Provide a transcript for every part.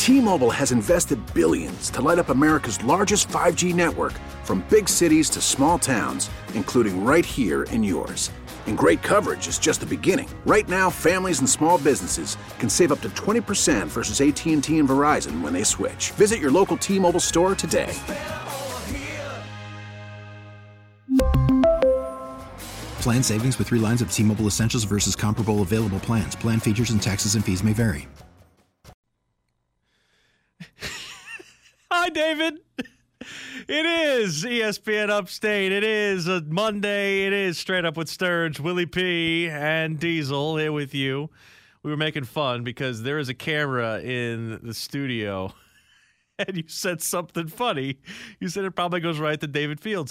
T-Mobile has invested billions to light up America's largest 5G network, from big cities to small towns, including right here in yours. And great coverage is just the beginning. Right now, families and small businesses can save up to 20% versus AT&T and Verizon when they switch. Visit your local T-Mobile store today. Plan savings with 3 lines of T-Mobile Essentials versus comparable available plans. Plan features and taxes and fees may vary. Hi, David. It is ESPN Upstate. It is a Monday. It is Straight Up with Sturge, Willie P, and Diesel here with you. We were making fun because there is a camera in the studio, and you said something funny. You said it probably goes right to David Fields'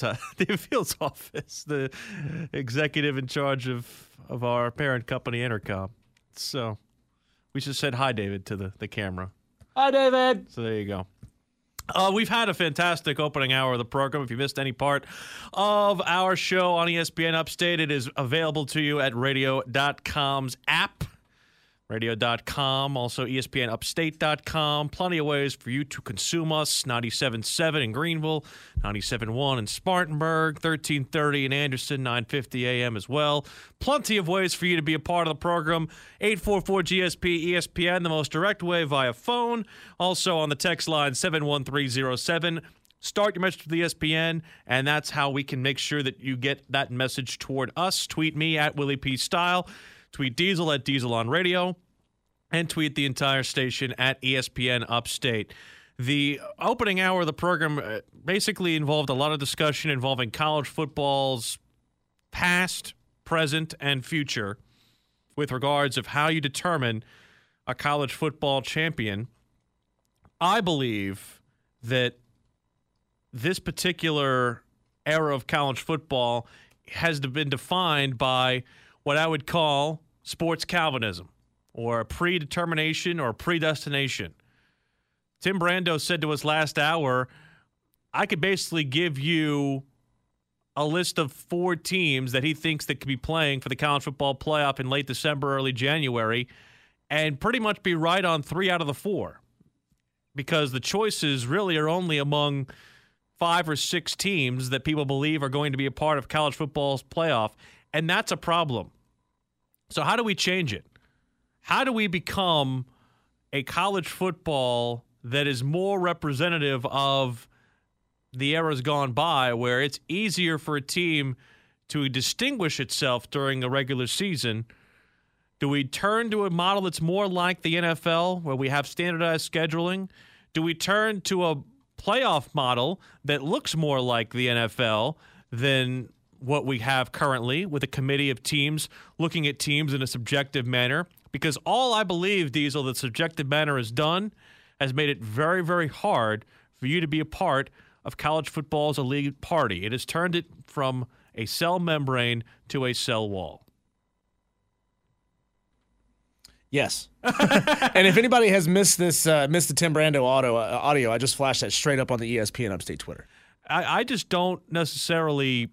office, the executive in charge of our parent company, Intercom. So we just said hi, David, to the camera. Hi, David. So there you go. We've had a fantastic opening hour of the program. If you missed any part of our show on ESPN Upstate, it is available to you at radio.com's app. Radio.com, also ESPNUpstate.com. Plenty of ways for you to consume us. 97.7 in Greenville, 97.1 in Spartanburg, 1330 in Anderson, 950 AM as well. Plenty of ways for you to be a part of the program. 844-GSP-ESPN, the most direct way via phone. Also on the text line 71307. Start your message with ESPN, and that's how we can make sure that you get that message toward us. Tweet me at Willie P. Style. Tweet Diesel at Diesel on Radio, and tweet the entire station at ESPN Upstate. The opening hour of the program basically involved a lot of discussion involving college football's past, present, and future with regards of how you determine a college football champion. I believe that this particular era of college football has been defined by what I would call sports Calvinism, or a predetermination or predestination. Tim Brando said to us last hour, I could basically give you a list of 4 teams that he thinks that could be playing for the college football playoff in late December, early January, and pretty much be right on 3 out of the 4, because the choices really are only among 5 or 6 teams that people believe are going to be a part of college football's playoff, and that's a problem. So how do we change it? How do we become a college football that is more representative of the eras gone by, where it's easier for a team to distinguish itself during the regular season? Do we turn to a model that's more like the NFL, where we have standardized scheduling? Do we turn to a playoff model that looks more like the NFL than what we have currently, with a committee of teams looking at teams in a subjective manner? Because all I believe, Diesel, that subjective manner has done has made it very, very hard for you to be a part of college football's elite party. It has turned it from a cell membrane to a cell wall. Yes. And if anybody has missed the Tim Brando audio, I just flashed that straight up on the ESPN Upstate Twitter. I just don't necessarily...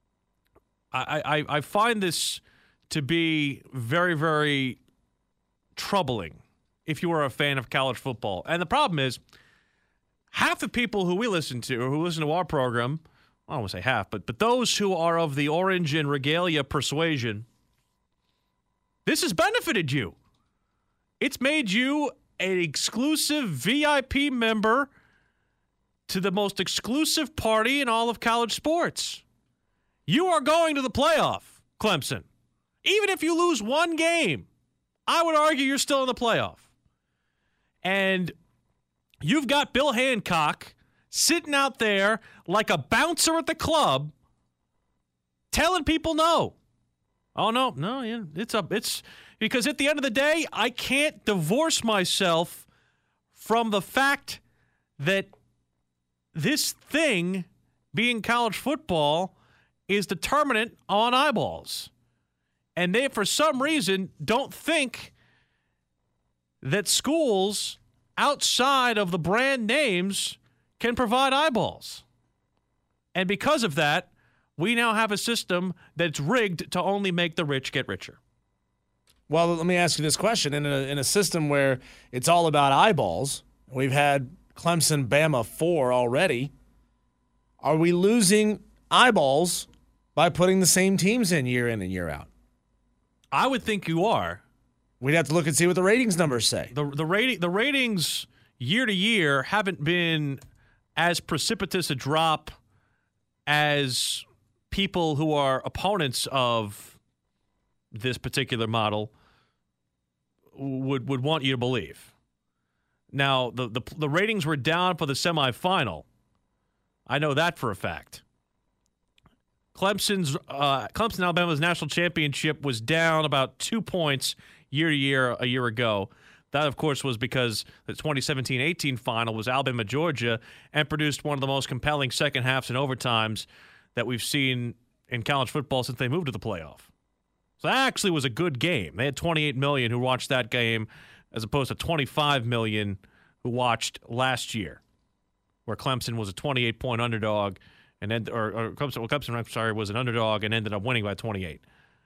I find this to be very, very troubling if you are a fan of college football. And the problem is, half the people who we listen to, or who listen to our program, I don't want to say half, but those who are of the orange and regalia persuasion, this has benefited you. It's made you an exclusive VIP member to the most exclusive party in all of college sports. You are going to the playoff, Clemson. Even if you lose one game, I would argue you're still in the playoff. And you've got Bill Hancock sitting out there like a bouncer at the club telling people no. Oh, no, yeah, it's because at the end of the day, I can't divorce myself from the fact that this thing, being college football, is determinant on eyeballs. And they, for some reason, don't think that schools outside of the brand names can provide eyeballs. And because of that, we now have a system that's rigged to only make the rich get richer. Well, let me ask you this question. In a system where it's all about eyeballs, We've had Clemson, Bama 4 already. Are we losing eyeballs by putting the same teams in and year out? I would think you are. We'd have to look and see what the ratings numbers say. The ratings year to year haven't been as precipitous a drop as people who are opponents of this particular model would want you to believe. Now, the ratings were down for the semifinal. I know that for a fact. Clemson, Alabama's national championship was down about 2 points year to year a year ago. That, of course, was because the 2017-18 final was Alabama, Georgia, and produced one of the most compelling second halves and overtimes that we've seen in college football since they moved to the playoff. So that actually was a good game. They had 28 million who watched that game as opposed to 25 million who watched last year, where Clemson was a 28-point underdog, and then Clemson was an underdog and ended up winning by 28.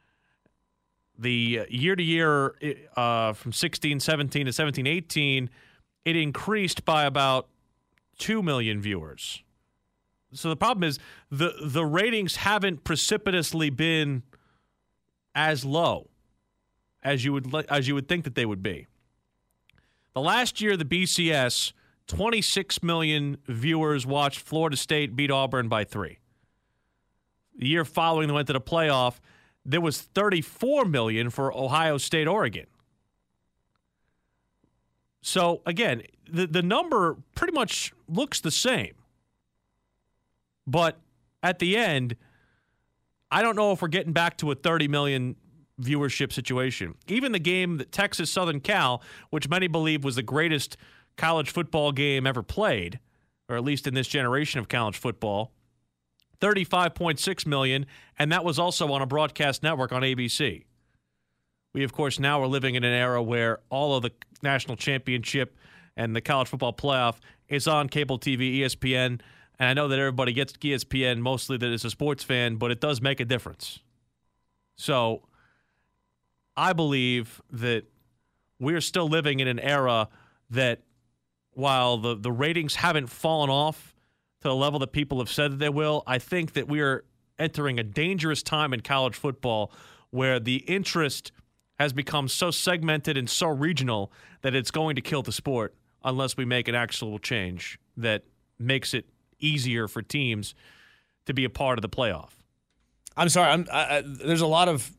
The year-to-year from 16-17 to 17-18, it increased by about 2 million viewers. So the problem is the ratings haven't precipitously been as low as you would think that they would be. The last year, the BCS, 26 million viewers watched Florida State beat Auburn by 3. The year following they went to the playoff, there was 34 million for Ohio State, Oregon. So, again, the number pretty much looks the same. But at the end, I don't know if we're getting back to a 30 million viewership situation. Even the game that Texas Southern Cal, which many believe was the greatest college football game ever played, or at least in this generation of college football, 35.6 million, and that was also on a broadcast network on ABC. We, of course, now are living in an era where all of the national championship and the college football playoff is on cable TV, ESPN, and I know that everybody gets ESPN mostly that is a sports fan, but it does make a difference. So I believe that we're still living in an era that while the ratings haven't fallen off to the level that people have said that they will, I think that we are entering a dangerous time in college football where the interest has become so segmented and so regional that it's going to kill the sport unless we make an actual change that makes it easier for teams to be a part of the playoff. I'm sorry. There's a lot of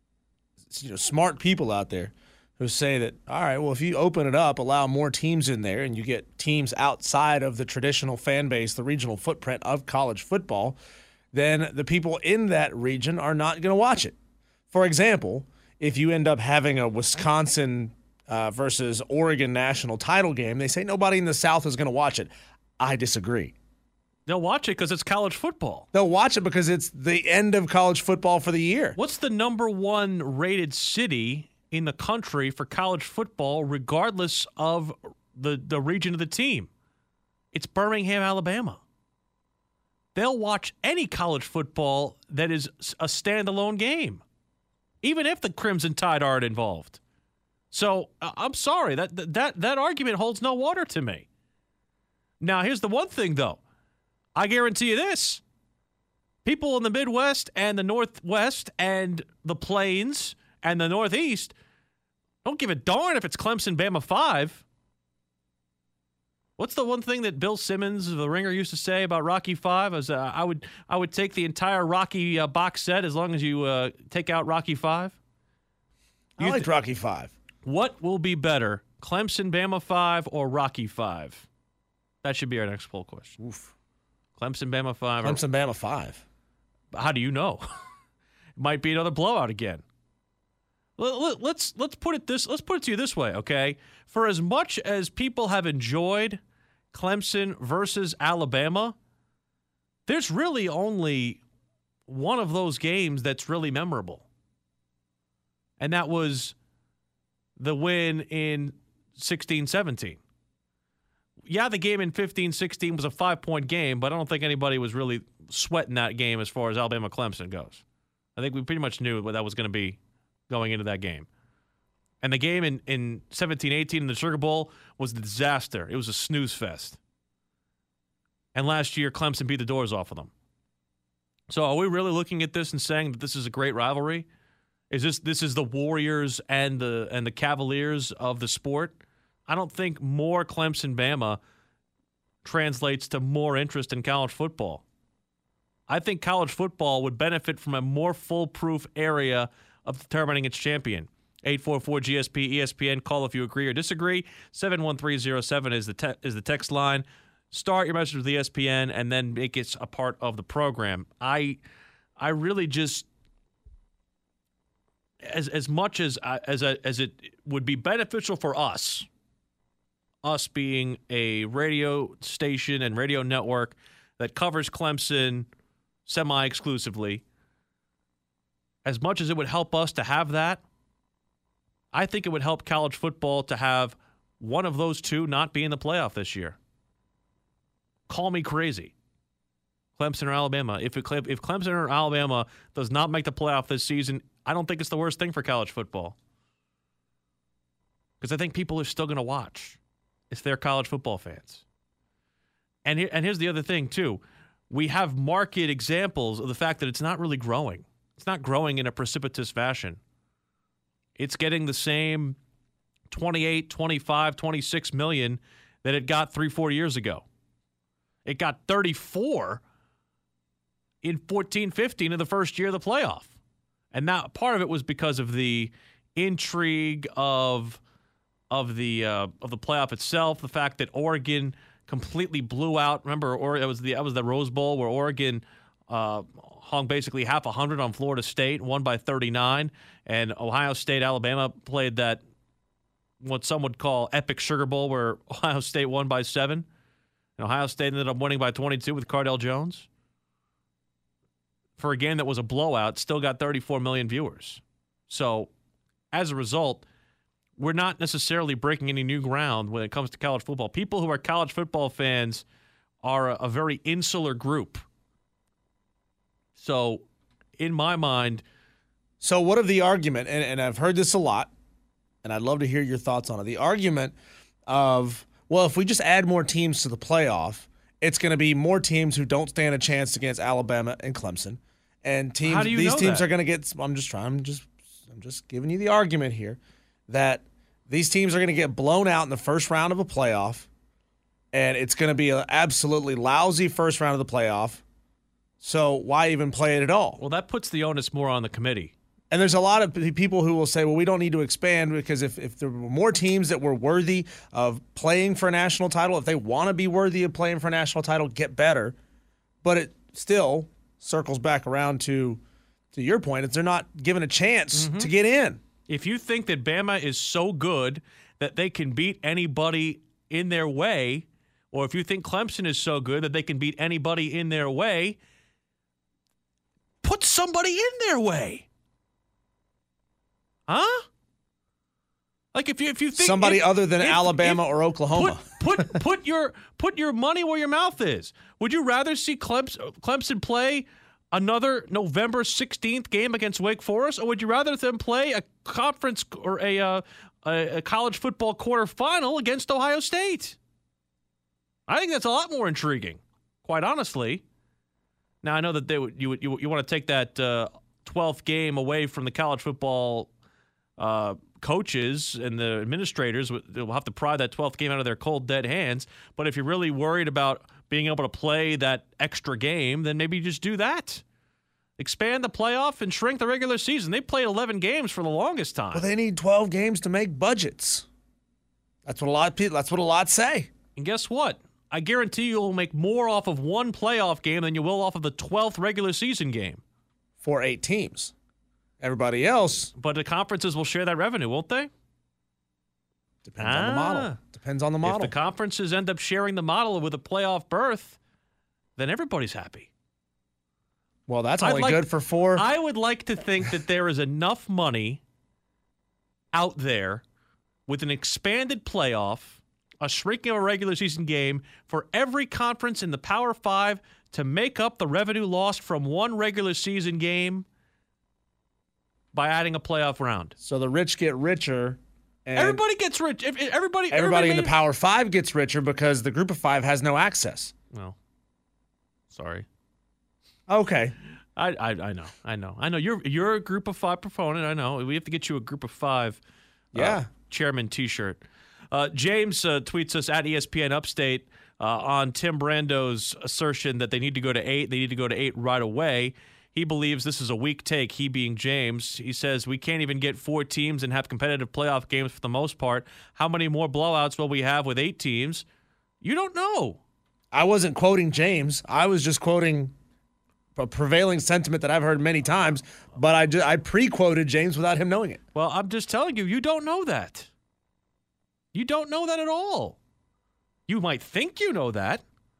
smart people out there who say that, all right, well, if you open it up, allow more teams in there, and you get teams outside of the traditional fan base, the regional footprint of college football, then the people in that region are not going to watch it. For example, if you end up having a Wisconsin versus Oregon national title game, they say nobody in the South is going to watch it. I disagree. They'll watch it because it's college football. They'll watch it because it's the end of college football for the year. What's the number one rated city in the country for college football, regardless of the region of the team? It's Birmingham, Alabama. They'll watch any college football that is a standalone game, even if the Crimson Tide aren't involved. So I'm sorry, that argument holds no water to me. Now, here's the one thing, though. I guarantee you this. People in the Midwest and the Northwest and the Plains and the Northeast don't give a darn if it's Clemson, Bama 5. What's the one thing that Bill Simmons of The Ringer used to say about Rocky 5? I would take the entire Rocky box set as long as you take out Rocky 5. I liked Rocky 5. What will be better, Clemson, Bama 5 or Rocky 5? That should be our next poll question. Oof. Clemson, Bama 5. Clemson, Bama 5. How do you know? It might be another blowout again. Let's put it to you this way, okay? For as much as people have enjoyed Clemson versus Alabama, there's really only one of those games that's really memorable. And that was the win in 16-17. Yeah, the game in 15-16 was a 5-point game, but I don't think anybody was really sweating that game as far as Alabama-Clemson goes. I think we pretty much knew what that was going to be going into that game. And the game in 17-18 in the Sugar Bowl was a disaster. It was a snooze fest. And last year, Clemson beat the doors off of them. So are we really looking at this and saying that this is a great rivalry? This is the Warriors and the Cavaliers of the sport? I don't think more Clemson-Bama translates to more interest in college football. I think college football would benefit from a more foolproof area of determining its champion. 844-GSP, ESPN. Call if you agree or disagree. 71307 is the text line. Start your message with ESPN and then make it a part of the program. I really just, as much as it would be beneficial for us being a radio station and radio network that covers Clemson semi-exclusively, as much as it would help us to have that, I think it would help college football to have one of those two not be in the playoff this year. Call me crazy. Clemson or Alabama. If Clemson or Alabama does not make the playoff this season, I don't think it's the worst thing for college football. Because I think people are still going to watch if they're college football fans. And here's the other thing, too. We have marked examples of the fact that it's not really growing. It's not growing in a precipitous fashion. It's getting the same 28, 25, 26 million that it got 3-4 years ago. It got 34 in 14-15 in the first year of the playoff. And now part of it was because of the intrigue of the playoff itself, the fact that Oregon completely blew out. Remember, that was the Rose Bowl where Oregon hung basically half 100 on Florida State, won by 39, and Ohio State, Alabama played that what some would call epic Sugar Bowl where Ohio State won by 7. And Ohio State ended up winning by 22 with Cardell Jones. For a game that was a blowout, still got 34 million viewers. So, as a result, we're not necessarily breaking any new ground when it comes to college football. People who are college football fans are a very insular group. So, in my mind... So, what of the argument, and I've heard this a lot, and I'd love to hear your thoughts on it, the argument of... Well, if we just add more teams to the playoff, it's going to be more teams who don't stand a chance against Alabama and Clemson, and teams. How do you these know teams that? are going to get. I'm just giving you the argument here that these teams are going to get blown out in the first round of a playoff, and it's going to be an absolutely lousy first round of the playoff. So why even play it at all? Well, that puts the onus more on the committee. And there's a lot of people who will say, well, we don't need to expand because if there were more teams that were worthy of playing for a national title, if they want to be worthy of playing for a national title, get better. But it still circles back around to your point. They're not given a chance to get in. If you think that Bama is so good that they can beat anybody in their way, or if you think Clemson is so good that they can beat anybody in their way, put somebody in their way. Huh? Like if you think somebody other than Alabama or Oklahoma, put your money where your mouth is. Would you rather see Clemson play another November 16th game against Wake Forest, or would you rather them play a conference or a college football quarterfinal against Ohio State? I think that's a lot more intriguing, quite honestly. Now I know that you want to take that 12th game away from the college football coaches and the administrators. They'll have to pry that 12th game out of their cold, dead hands. But if you're really worried about being able to play that extra game, then maybe just do that. Expand the playoff and shrink the regular season. They played 11 games for the longest time. Well, they need 12 games to make budgets. That's what a lot say. And guess what? I guarantee you'll make more off of one playoff game than you will off of the 12th regular season game. For 8 teams. Everybody else. But the conferences will share that revenue, won't they? Depends on the model. Depends on the model. If the conferences end up sharing the model with a playoff berth, then everybody's happy. Well, that's only good for 4. I would like to think that there is enough money out there with an expanded playoff, a shrinking of a regular season game, for every conference in the Power 5 to make up the revenue lost from one regular season game by adding a playoff round. So the rich get richer And everybody gets rich. Everybody in the Power 5 gets richer because the Group of 5 has no access. Well, sorry. Okay. I know. You're a Group of 5 proponent. I know. We have to get you a Group of 5 chairman T-shirt. James tweets us at ESPN Upstate on Tim Brando's assertion that they need to go to 8. They need to go to 8 right away. He believes this is a weak take, he being James. He says we can't even get 4 teams and have competitive playoff games for the most part. How many more blowouts will we have with 8 teams? You don't know. I wasn't quoting James. I was just quoting a prevailing sentiment that I've heard many times, but I pre-quoted James without him knowing it. Well, I'm just telling you, you don't know that. You don't know that at all. You might think you know that.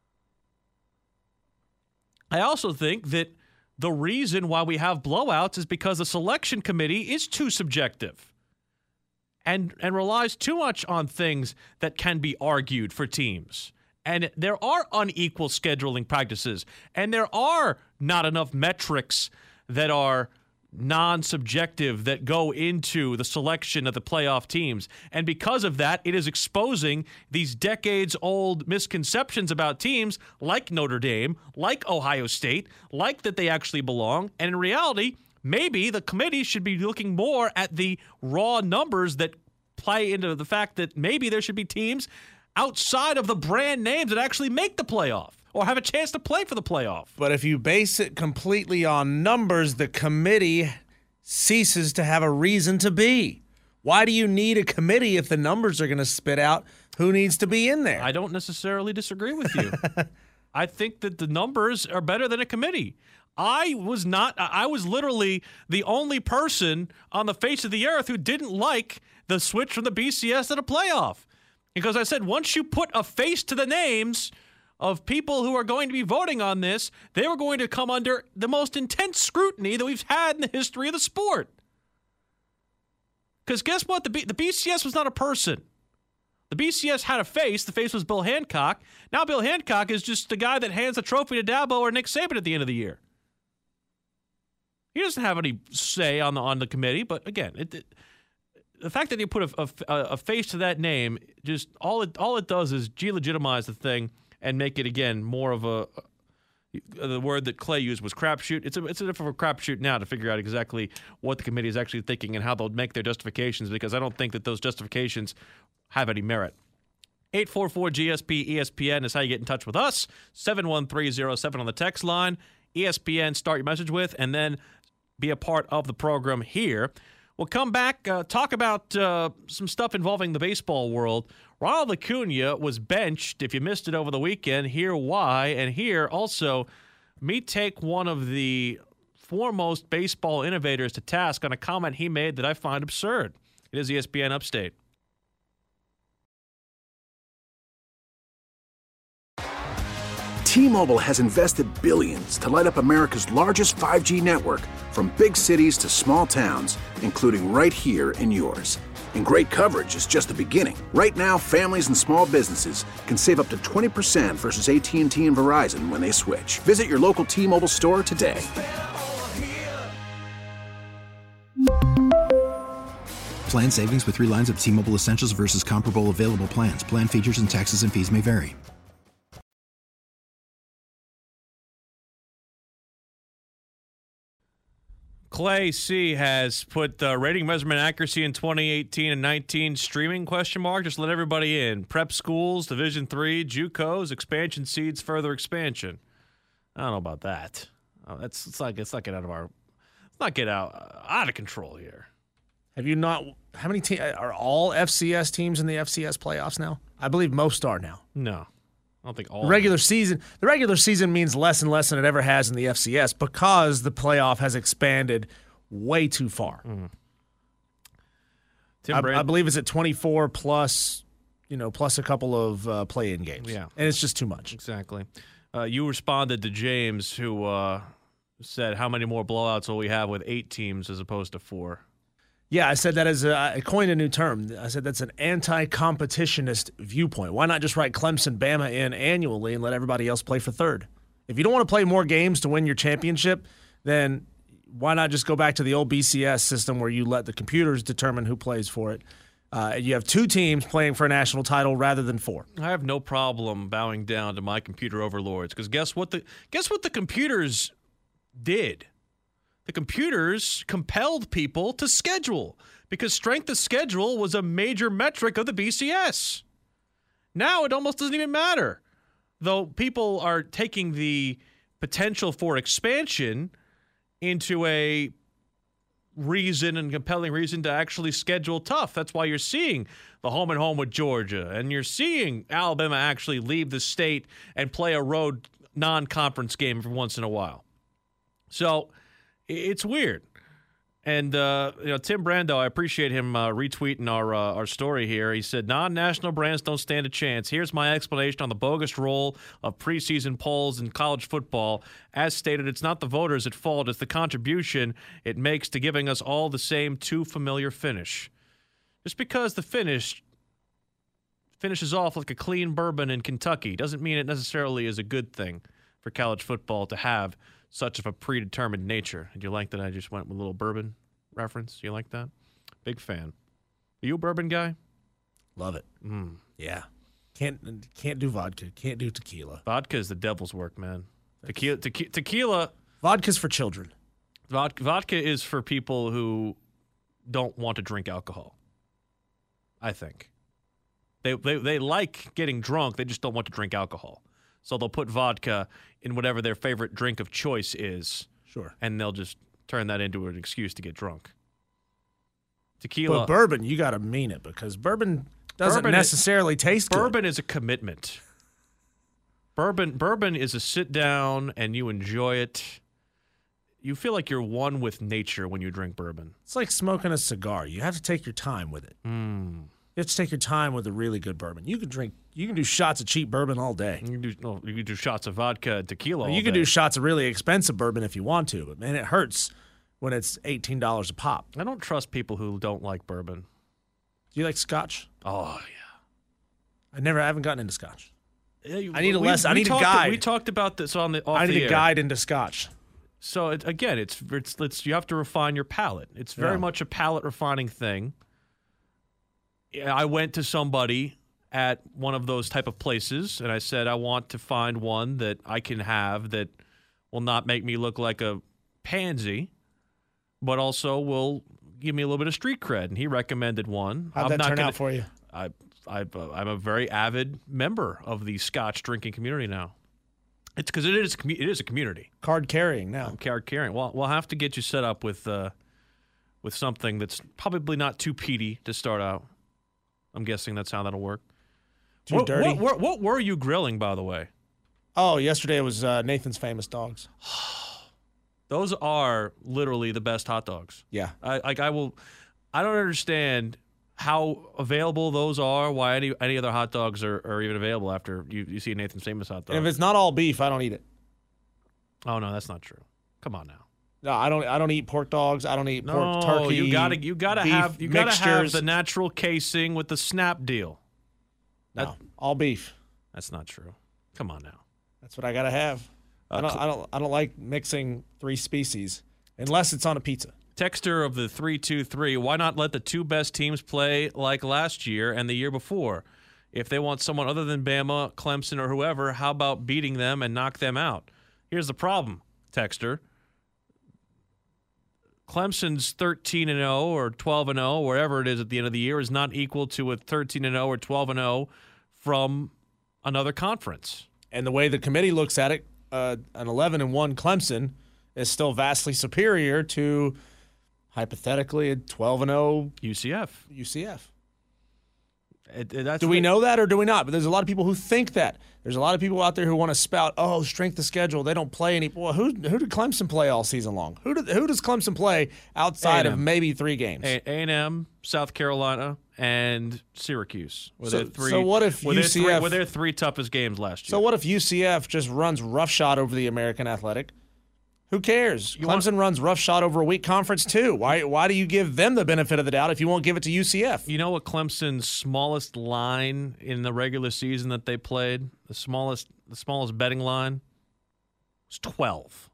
I also think that the reason why we have blowouts is because the selection committee is too subjective and relies too much on things that can be argued for teams. And there are unequal scheduling practices, and there are not enough metrics that are non-subjective that go into the selection of the playoff teams. And because of that, it is exposing these decades-old misconceptions about teams like Notre Dame, like Ohio State, like that they actually belong. And in reality, maybe the committee should be looking more at the raw numbers that play into the fact that maybe there should be teams outside of the brand names that actually make the playoff or have a chance to play for the playoff. But if you base it completely on numbers, the committee ceases to have a reason to be. Why do you need a committee if the numbers are going to spit out who needs to be in there? I don't necessarily disagree with you. I think that the numbers are better than a committee. I was literally the only person on the face of the earth who didn't like the switch from the BCS to the playoff. Because I said once you put a face to the names of people who are going to be voting on this, they were going to come under the most intense scrutiny that we've had in the history of the sport. Because guess what? The BCS was not a person. The BCS had a face. The face was Bill Hancock. Now Bill Hancock is just the guy that hands the trophy to Dabo or Nick Saban at the end of the year. He doesn't have any say on the committee, but again, the fact that you put a face to that name, just all it does is delegitimize the thing and make it, again, more of the word that Clay used was crapshoot. It's a different crapshoot now to figure out exactly what the committee is actually thinking and how they'll make their justifications, because I don't think that those justifications have any merit. 844-GSP-ESPN is how you get in touch with us. 71307 on the text line. ESPN, start your message with, and then be a part of the program here. We'll come back, talk about some stuff involving the baseball world. Ronald Acuna was benched. If you missed it over the weekend, hear why. And here also, me take one of the foremost baseball innovators to task on a comment he made that I find absurd. It is ESPN Upstate. T-Mobile has invested billions to light up America's largest 5G network, from big cities to small towns, including right here in yours. And great coverage is just the beginning. Right now, families and small businesses can save up to 20% versus AT&T and Verizon when they switch. Visit your local T-Mobile store today. Plan savings with 3 lines of T-Mobile Essentials versus comparable available plans. Plan features and taxes and fees may vary. Clay C has put rating, measurement, accuracy in 2018 and 19 streaming ? Just let everybody in. Prep schools, Division III, JUCOs, expansion seeds, further expansion. I don't know about that. Let's not get out of control here. Have you not? How many teams are all FCS teams in the FCS playoffs now? I believe most are now. No. I don't think all. The regular season means less and less than it ever has in the FCS because the playoff has expanded way too far. Mm. I believe it's at 24 plus, plus a couple of play-in games. Yeah, and it's just too much. Exactly. You responded to James, who said, "How many more blowouts will we have with 8 teams as opposed to 4?" Yeah, I said that I coined a new term. I said that's an anti-competitionist viewpoint. Why not just write Clemson, Bama in annually and let everybody else play for third? If you don't want to play more games to win your championship, then why not just go back to the old BCS system where you let the computers determine who plays for it? You have 2 teams playing for a national title rather than 4. I have no problem bowing down to my computer overlords because guess what the computers did? The computers compelled people to schedule because strength of schedule was a major metric of the BCS. Now it almost doesn't even matter. Though people are taking the potential for expansion into a reason and compelling reason to actually schedule tough. That's why you're seeing the home and home with Georgia, and you're seeing Alabama actually leave the state and play a road non-conference game every once in a while. So it's weird. And Tim Brando, I appreciate him retweeting our story here. He said, non-national brands don't stand a chance. Here's my explanation on the bogus role of preseason polls in college football. As stated, it's not the voters at fault. It's the contribution it makes to giving us all the same too familiar finish. Just because the finish finishes off like a clean bourbon in Kentucky doesn't mean it necessarily is a good thing for college football to have such of a predetermined nature. Did you like that I just went with a little bourbon reference? You like that? Big fan. Are you a bourbon guy? Love it. Yeah. Can't do vodka. Can't do tequila. Vodka is the devil's work, man. Tequila. Vodka's for children. Vodka is for people who don't want to drink alcohol. I think. They like getting drunk. They just don't want to drink alcohol. So they'll put vodka in whatever their favorite drink of choice is. Sure. And they'll just turn that into an excuse to get drunk. Tequila. But bourbon, you got to mean it because bourbon doesn't necessarily taste good. Bourbon is a commitment. Bourbon is a sit down and you enjoy it. You feel like you're one with nature when you drink bourbon. It's like smoking a cigar. You have to take your time with it. You have to take your time with a really good bourbon. You can do shots of cheap bourbon all day. You can do shots of vodka and tequila all You can day. do shots of really expensive bourbon if you want to, but man, it hurts when it's $18 a pop. I don't trust people who don't like bourbon. Do you like scotch? Oh, yeah. I haven't gotten into scotch. Yeah, I need a guide. We talked about this on the off I need the a air. guide into scotch. So again, it's you have to refine your palate. It's very much a palate refining thing. I went to somebody at one of those type of places, and I said, I want to find one that I can have that will not make me look like a pansy, but also will give me a little bit of street cred. And he recommended one. How'd that turn out for you? I'm a very avid member of the Scotch drinking community now. It's because it is a community. Card carrying now. I'm card carrying. Well, we'll have to get you set up with something that's probably not too peaty to start out. I'm guessing that's how that'll work. Too dirty. What were you grilling, by the way? Oh, yesterday was Nathan's Famous Dogs. Those are literally the best hot dogs. Yeah. I don't understand how available those are. Why any other hot dogs are even available after you see Nathan's Famous hot dog. And if it's not all beef, I don't eat it. Oh no, that's not true. Come on now. No, I don't eat pork dogs. I don't eat pork turkey. You gotta have the natural casing with the snap deal. No, all beef. That's not true. Come on now. That's what I gotta have. I don't like mixing 3 species unless it's on a pizza. Texter of the 323, why not let the 2 best teams play like last year and the year before? If they want someone other than Bama, Clemson, or whoever, how about beating them and knock them out? Here's the problem, Texter. Clemson's 13-0 or 12-0, wherever it is at the end of the year, is not equal to a 13-0 or 12-0 from another conference. And the way the committee looks at it, an 11-1 Clemson is still vastly superior to, hypothetically, a 12-0 UCF. Do we know that or do we not? But there's a lot of people who think that. There's a lot of people out there who want to spout, strength of schedule. They don't play any. Well, who did Clemson play all season long? Who does Clemson play outside of maybe 3 games? A&M, South Carolina, and Syracuse. So what if UCF were their 3 toughest games last year? So what if UCF just runs roughshod over the American Athletic? Who cares? Clemson runs roughshod over a weak conference too. Why do you give them the benefit of the doubt if you won't give it to UCF? You know what Clemson's smallest line in the regular season that they played, the smallest betting line, was 12.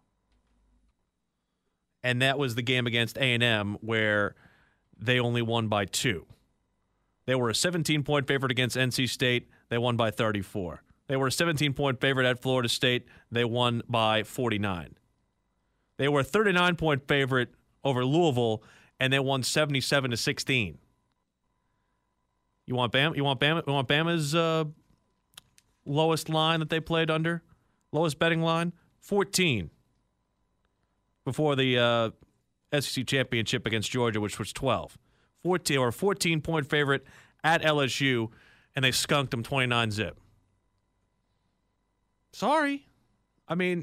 And that was the game against A&M where they only won by 2. They were a 17-point favorite against NC State. They won by 34. They were a 17-point favorite at Florida State. They won by 49. They were a 39-point favorite over Louisville, and they won 77-16. You want Bama? You want Bama's lowest line that they played under? Lowest betting line? 14. Before the SEC championship against Georgia, which was 12. 14 or a 14-point favorite at LSU, and they skunked them 29-zip. Sorry. I mean,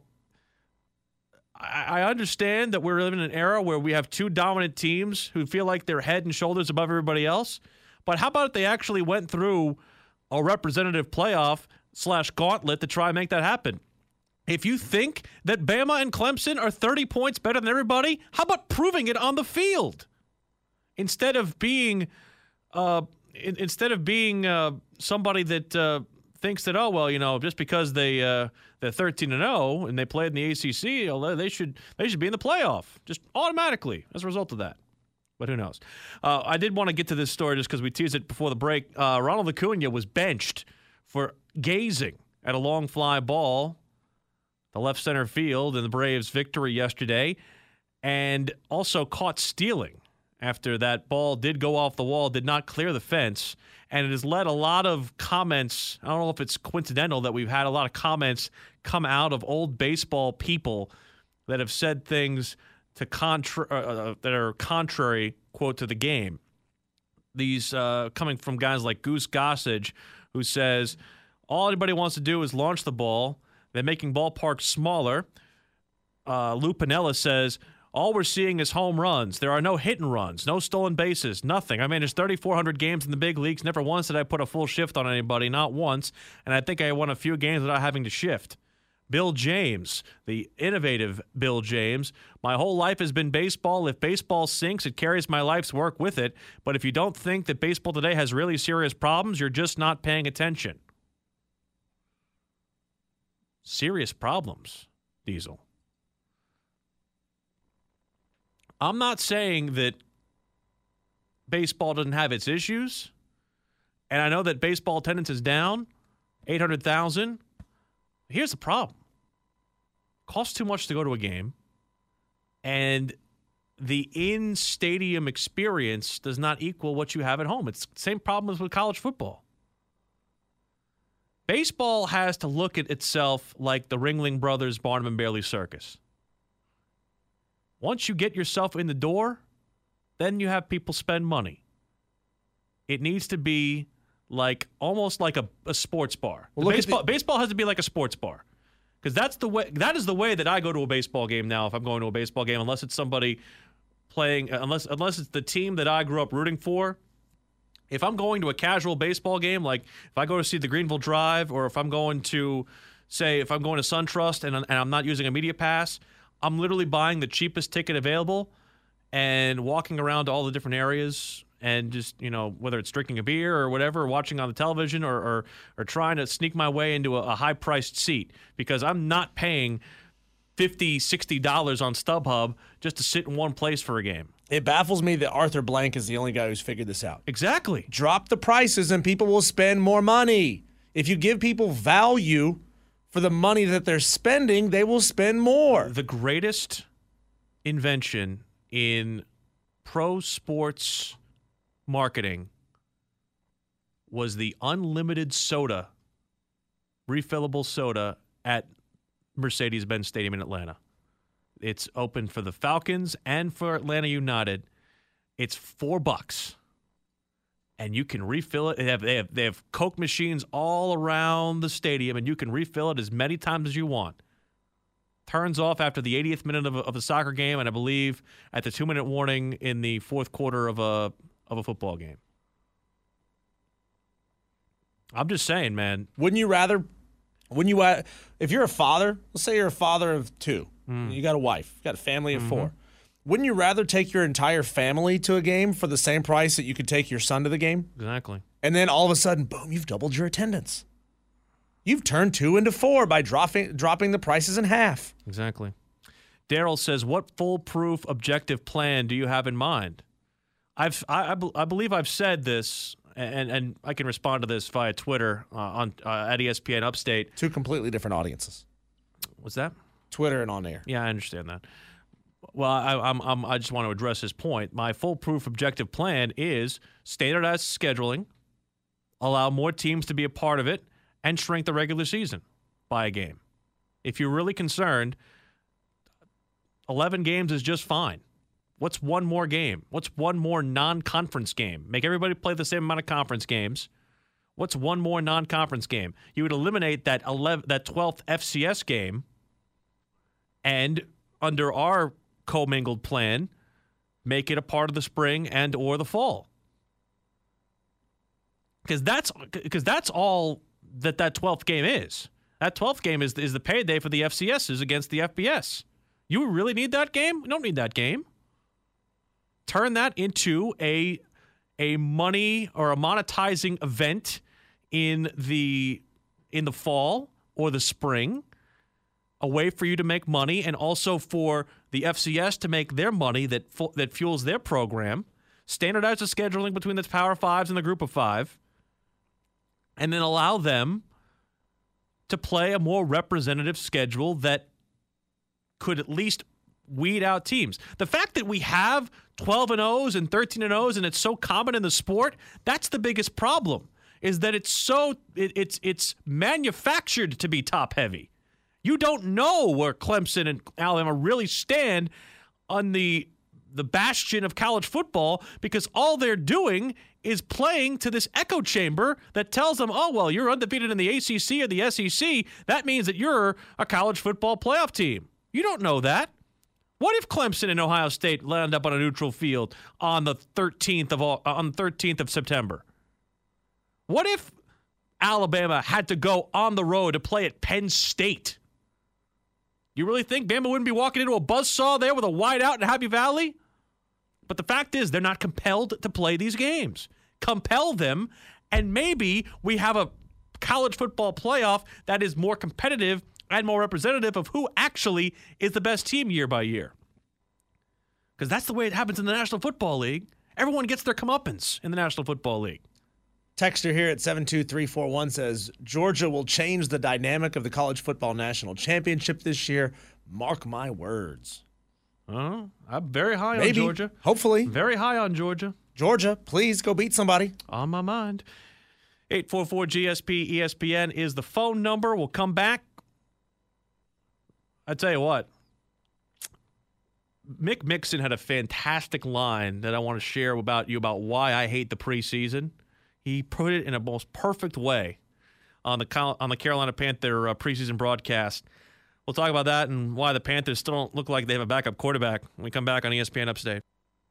I understand that we're living in an era where we have two dominant teams who feel like they're head and shoulders above everybody else. But how about if they actually went through a representative playoff / gauntlet to try and make that happen? If you think that Bama and Clemson are 30 points better than everybody, how about proving it on the field? Instead of being somebody that thinks that, just because they're 13-0 and they played in the ACC, they should be in the playoff just automatically as a result of that. But who knows? I did want to get to this story just because we teased it before the break. Ronald Acuna was benched for gazing at a long fly ball, the left center field in the Braves' victory yesterday, and also caught stealing after that ball did go off the wall, did not clear the fence, and it has led a lot of comments. I don't know if it's coincidental that we've had a lot of comments come out of old baseball people that have said things that are contrary, quote, to the game. These coming from guys like Goose Gossage, who says, all anybody wants to do is launch the ball. They're making ballparks smaller. Lou Piniella says, all we're seeing is home runs. There are no hit and runs, no stolen bases, nothing. I mean, there's 3,400 games in the big leagues. Never once did I put a full shift on anybody, not once. And I think I won a few games without having to shift. Bill James, the innovative Bill James. My whole life has been baseball. If baseball sinks, it carries my life's work with it. But if you don't think that baseball today has really serious problems, you're just not paying attention. Serious problems, Diesel. I'm not saying that baseball doesn't have its issues, and I know that baseball attendance is down, 800,000. Here's the problem. It costs too much to go to a game, and the in-stadium experience does not equal what you have at home. It's the same problem as with college football. Baseball has to look at itself like the Ringling Brothers Barnum and Bailey Circus. Once you get yourself in the door, then you have people spend money. It needs to be almost like a sports bar. Well, baseball has to be like a sports bar. Because that is the way that I go to a baseball game now if I'm going to a baseball game, unless it's somebody playing, unless it's the team that I grew up rooting for. If I'm going to a casual baseball game, like if I go to see the Greenville Drive, or if I'm going to, if I'm going to SunTrust and I'm not using a media pass, I'm literally buying the cheapest ticket available and walking around to all the different areas and just, whether it's drinking a beer or whatever, or watching on the television or trying to sneak my way into a high-priced seat, because I'm not paying $50, $60 on StubHub just to sit in one place for a game. It baffles me that Arthur Blank is the only guy who's figured this out. Exactly. Drop the prices and people will spend more money. If you give people value for the money that they're spending, they will spend more. The greatest invention in pro sports marketing was the unlimited soda, refillable soda at Mercedes-Benz Stadium in Atlanta. It's open for the Falcons and for Atlanta United. It's $4, and you can refill it. They have Coke machines all around the stadium, and you can refill it as many times as you want. Turns off after the 80th minute of a soccer game, and I believe at the 2-minute warning in the fourth quarter of a football game. I'm just saying, man. If you're a father, let's say you're a father of 2, you got a wife, you got a family of 4. Wouldn't you rather take your entire family to a game for the same price that you could take your son to the game? Exactly. And then all of a sudden, boom, you've doubled your attendance. You've turned 2 into 4 by dropping the prices in half. Exactly. Daryl says, what foolproof objective plan do you have in mind? I believe I've said this, and I can respond to this via Twitter at ESPN Upstate. Two completely different audiences. What's that? Twitter and on air. Yeah, I understand that. Well, I just want to address his point. My foolproof objective plan is standardized scheduling, allow more teams to be a part of it, and shrink the regular season by a game. If you're really concerned, 11 games is just fine. What's one more game? What's one more non-conference game? Make everybody play the same amount of conference games. What's one more non-conference game? You would eliminate that 12th FCS game, and under our commingled plan, make it a part of the spring and or the fall. Because that's all that 12th game is. That 12th game is the payday for the FCSs against the FBS. You really need that game? You don't need that game. Turn that into a money or a monetizing event in the fall or the spring, a way for you to make money and also for the FCS to make their money that fuels their program. Standardize the scheduling between the Power Fives and the Group of Five, and then allow them to play a more representative schedule that could at least weed out teams. The fact that we have 12-0s and 13-0s and it's so common in the sport, that's the biggest problem, is that it's manufactured to be top heavy. You don't know where Clemson and Alabama really stand on the bastion of college football, because all they're doing is playing to this echo chamber that tells them, oh, well, you're undefeated in the ACC or the SEC. That means that you're a college football playoff team. You don't know that. What if Clemson and Ohio State land up on a neutral field on the 13th of September? What if Alabama had to go on the road to play at Penn State? You really think Bama wouldn't be walking into a buzzsaw there with a wide out in Happy Valley? But the fact is, they're not compelled to play these games. Compel them, and maybe we have a college football playoff that is more competitive and more representative of who actually is the best team year by year. Because that's the way it happens in the National Football League. Everyone gets their comeuppance in the National Football League. Texter here at 72341 says, Georgia will change the dynamic of the college football national championship this year. Mark my words. I'm very high on Georgia. Hopefully. Very high on Georgia. Georgia, please go beat somebody. On my mind. 844-GSP-ESPN is the phone number. We'll come back. I tell you what, Mick Mixon had a fantastic line that I want to share about why I hate the preseason. He put it in a most perfect way on the Carolina Panther preseason broadcast. We'll talk about that and why the Panthers still don't look like they have a backup quarterback when we come back on ESPN Upstate.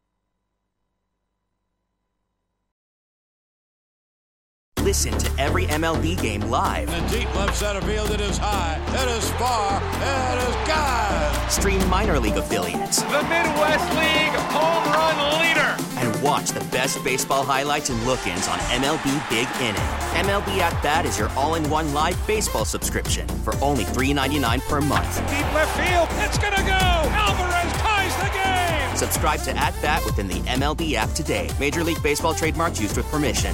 Listen to every MLB game live. In the deep left center field, it is high, it is far, it is gone. Stream minor league affiliates. The Midwest League home run leader. And watch the best baseball highlights and look-ins on MLB Big Inning. MLB At Bat is your all-in-one live baseball subscription for only $3.99 per month. Deep left field, it's gonna go. Alvarez ties the game. Subscribe to At Bat within the MLB app today. Major League Baseball trademarks used with permission.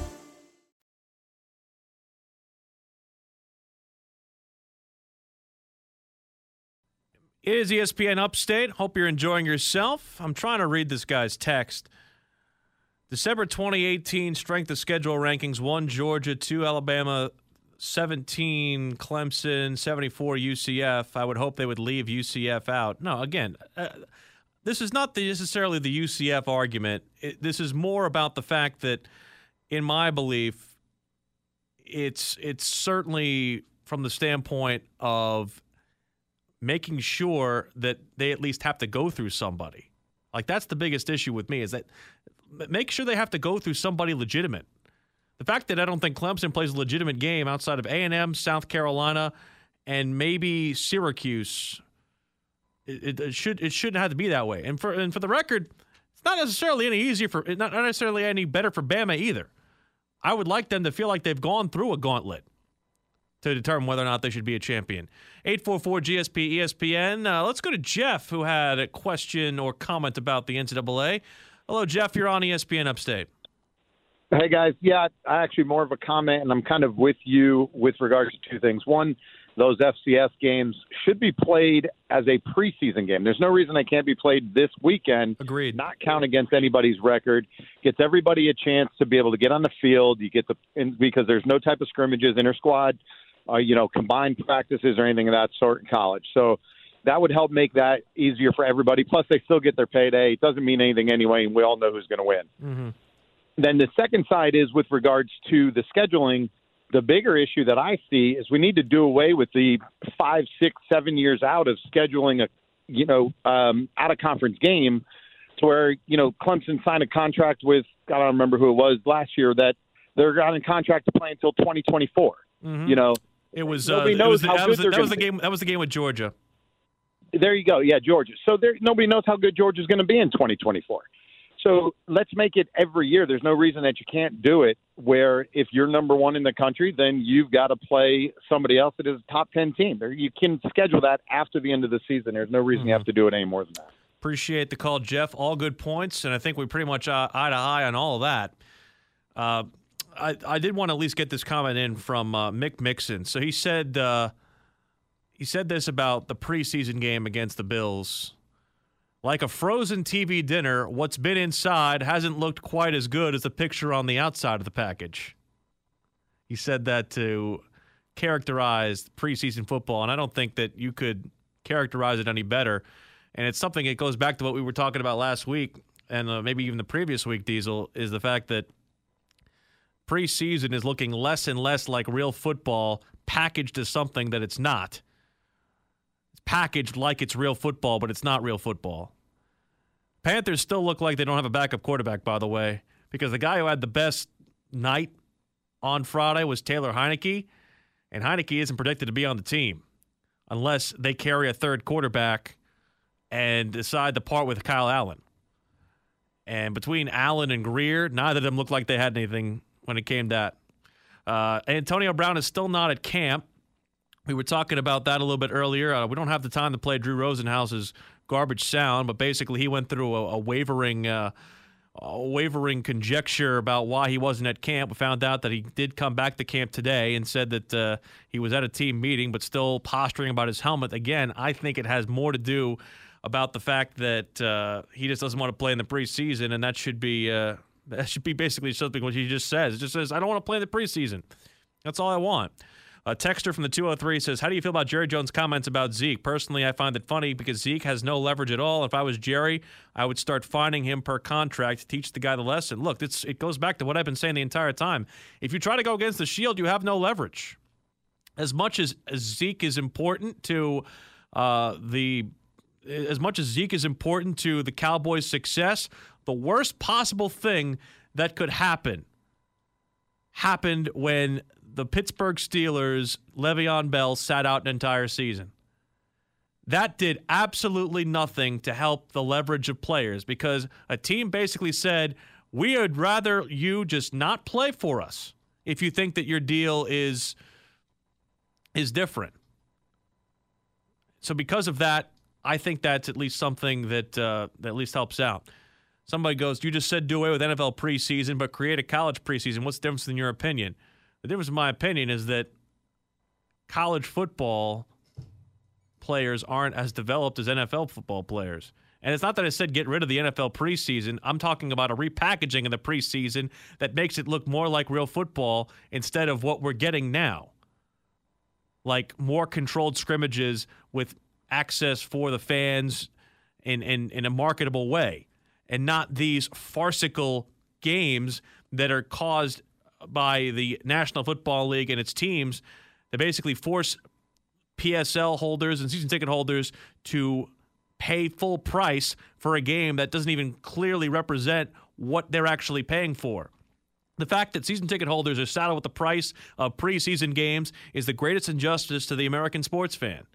It is ESPN Upstate. Hope you're enjoying yourself. I'm trying to read this guy's text. December 2018 strength of schedule rankings: 1 Georgia, 2 Alabama, 17 Clemson, 74 UCF. I would hope they would leave UCF out. No, again, this is not necessarily the UCF argument. This is more about the fact that, in my belief, it's certainly from the standpoint of making sure that they at least have to go through somebody. Like, that's the biggest issue with me, is that make sure they have to go through somebody legitimate. The fact that I don't think Clemson plays a legitimate game outside of A&M, South Carolina, and maybe Syracuse, it shouldn't have to be that way. And for the record, it's not necessarily not necessarily any better for Bama either. I would like them to feel like they've gone through a gauntlet to determine whether or not they should be a champion. 844-GSP-ESPN. Let's go to Jeff, who had a question or comment about the NCAA. Hello, Jeff. You're on ESPN Upstate. Hey, guys. Yeah, I actually more of a comment, and I'm kind of with you with regards to two things. One, those FCS games should be played as a preseason game. There's no reason they can't be played this weekend. Agreed. Not count against anybody's record. Gets everybody a chance to be able to get on the field. You get because there's no type of scrimmages, inter-squad, combined practices or anything of that sort in college. So that would help make that easier for everybody. Plus, they still get their payday. It doesn't mean anything anyway, and we all know who's going to win. Mm-hmm. Then the second side is with regards to the scheduling. The bigger issue that I see is we need to do away with the 5, 6, 7 years out of scheduling out of conference game to where, Clemson signed a contract with, I don't remember who it was last year, that they're on a contract to play until 2024. Mm-hmm. It was nobody knows how good they're going to be. That was the game with Georgia. There you go. Yeah, Georgia. So nobody knows how good Georgia's going to be in 2024. So let's make it every year. There's no reason that you can't do it where if you're number one in the country, then you've got to play somebody else that is a top 10 team. You can schedule that after the end of the season. There's no reason you have to do it any more than that. Appreciate the call, Jeff. All good points, and I think we pretty much eye to eye on all of that. I did want to at least get this comment in from Mick Mixon. So he said this about the preseason game against the Bills. Like a frozen TV dinner, what's been inside hasn't looked quite as good as the picture on the outside of the package. He said that to characterize preseason football, and I don't think that you could characterize it any better. And it's something that goes back to what we were talking about last week and maybe even the previous week, Diesel, is the fact that preseason is looking less and less like real football packaged as something that it's not. Packaged like it's real football, but it's not real football. Panthers still look like they don't have a backup quarterback, by the way, because the guy who had the best night on Friday was Taylor Heineke, and Heineke isn't predicted to be on the team unless they carry a third quarterback and decide to part with Kyle Allen. And between Allen and Greer, neither of them looked like they had anything when it came to that. Antonio Brown is still not at camp. We were talking about that a little bit earlier. We don't have the time to play Drew Rosenhaus's garbage sound, but basically he went through a wavering conjecture about why he wasn't at camp. We found out that he did come back to camp today and said that he was at a team meeting but still posturing about his helmet. Again, I think it has more to do about the fact that he just doesn't want to play in the preseason, and that should be basically something what he just says. It just says, I don't want to play in the preseason. That's all I want. A texter from the 203 says, how do you feel about Jerry Jones' comments about Zeke? Personally, I find it funny because Zeke has no leverage at all. If I was Jerry, I would start fining him per contract to teach the guy the lesson. Look, it goes back to what I've been saying the entire time. If you try to go against the Shield, you have no leverage. As much as Zeke is important to the Cowboys' success, the worst possible thing that could happen happened when the Pittsburgh Steelers' Le'Veon Bell sat out an entire season. That did absolutely nothing to help the leverage of players because a team basically said, we would rather you just not play for us if you think that your deal is different. So because of that, I think that's at least something that at least helps out. Somebody goes, you just said do away with NFL preseason but create a college preseason. What's the difference in your opinion? The difference in my opinion is that college football players aren't as developed as NFL football players. And it's not that I said get rid of the NFL preseason. I'm talking about a repackaging of the preseason that makes it look more like real football instead of what we're getting now. Like more controlled scrimmages with access for the fans in a marketable way. And not these farcical games that are caused by the National Football League and its teams that basically force PSL holders and season ticket holders to pay full price for a game that doesn't even clearly represent what they're actually paying for. The fact that season ticket holders are saddled with the price of preseason games is the greatest injustice to the American sports fan.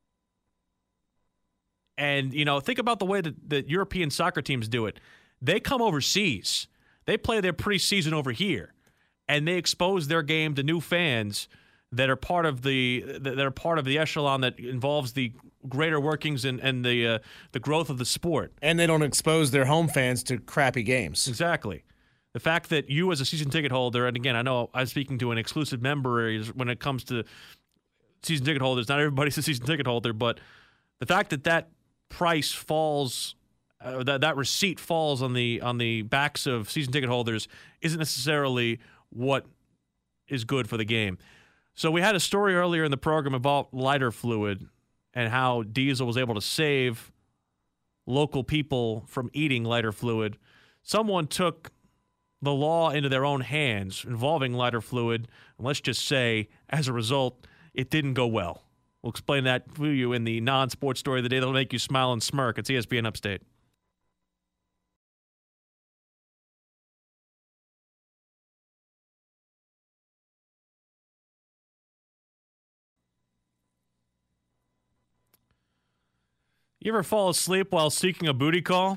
And, think about the way that European soccer teams do it. They come overseas. They play their preseason over here. And they expose their game to new fans that are part of the echelon that involves the greater workings and the growth of the sport. And they don't expose their home fans to crappy games. Exactly. The fact that you as a season ticket holder, and again, I know I'm speaking to an exclusive member when it comes to season ticket holders. Not everybody's a season ticket holder, but the fact that price falls, that receipt falls on the backs of season ticket holders isn't necessarily what is good for the game. So we had a story earlier in the program about lighter fluid and how Diesel was able to save local people from eating lighter fluid. Someone took the law into their own hands involving lighter fluid, and let's just say, as a result, it didn't go well. We'll explain that to you in the non-sports story of the day that'll make you smile and smirk. It's ESPN Upstate. You ever fall asleep while seeking a booty call?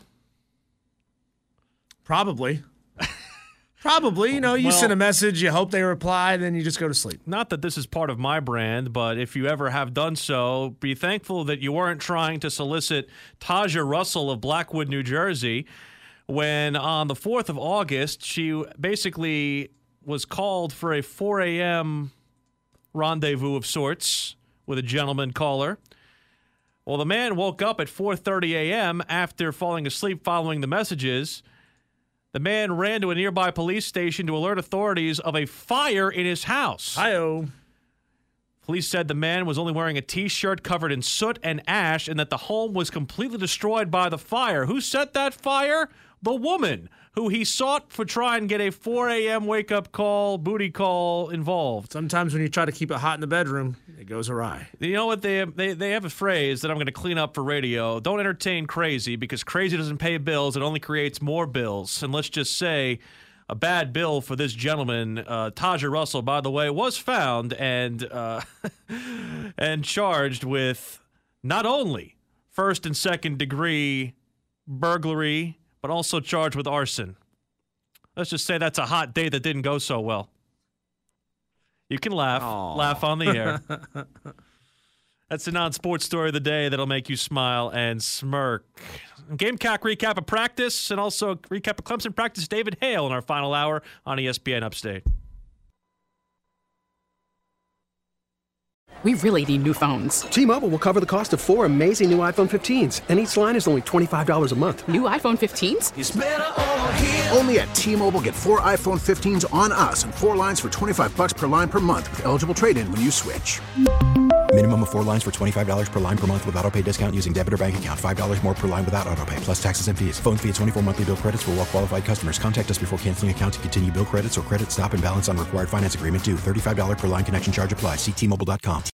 Probably. Probably. You send a message, you hope they reply, then you just go to sleep. Not that this is part of my brand, but if you ever have done so, be thankful that you weren't trying to solicit Taja Russell of Blackwood, New Jersey, when on the 4th of August, she basically was called for a 4 a.m. rendezvous of sorts with a gentleman caller. Well, the man woke up at 4:30 a.m. after falling asleep following the messages. The man ran to a nearby police station to alert authorities of a fire in his house. Hi-oh. Police said the man was only wearing a T-shirt covered in soot and ash and that the home was completely destroyed by the fire. Who set that fire? The woman who he sought for try and get a 4 a.m. wake-up call, booty call involved. Sometimes when you try to keep it hot in the bedroom, it goes awry. You know what? They have a phrase that I'm going to clean up for radio. Don't entertain crazy, because crazy doesn't pay bills. It only creates more bills. And let's just say a bad bill for this gentleman, Taja Russell, by the way, was found and and charged with not only first and second degree burglary, but also charged with arson. Let's just say that's a hot day that didn't go so well. You can laugh. Aww. Laugh on the air. That's the non-sports story of the day that'll make you smile and smirk. Gamecock recap of practice and also recap of Clemson practice. David Hale in our final hour on ESPN Upstate. We really need new phones. T-Mobile will cover the cost of 4 amazing new iPhone 15s, and each line is only $25 a month. New iPhone 15s? It's better over here. Only at T-Mobile, get 4 iPhone 15s on us and 4 lines for $25 per line per month with eligible trade-in when you switch. Minimum of 4 lines for $25 per line per month with autopay discount using debit or bank account. $5 more per line without autopay, plus taxes and fees. Phone fee at 24 monthly bill credits for well-qualified customers. Contact us before canceling account to continue bill credits or credit stop and balance on required finance agreement due. $35 per line connection charge applies. See T-Mobile.com.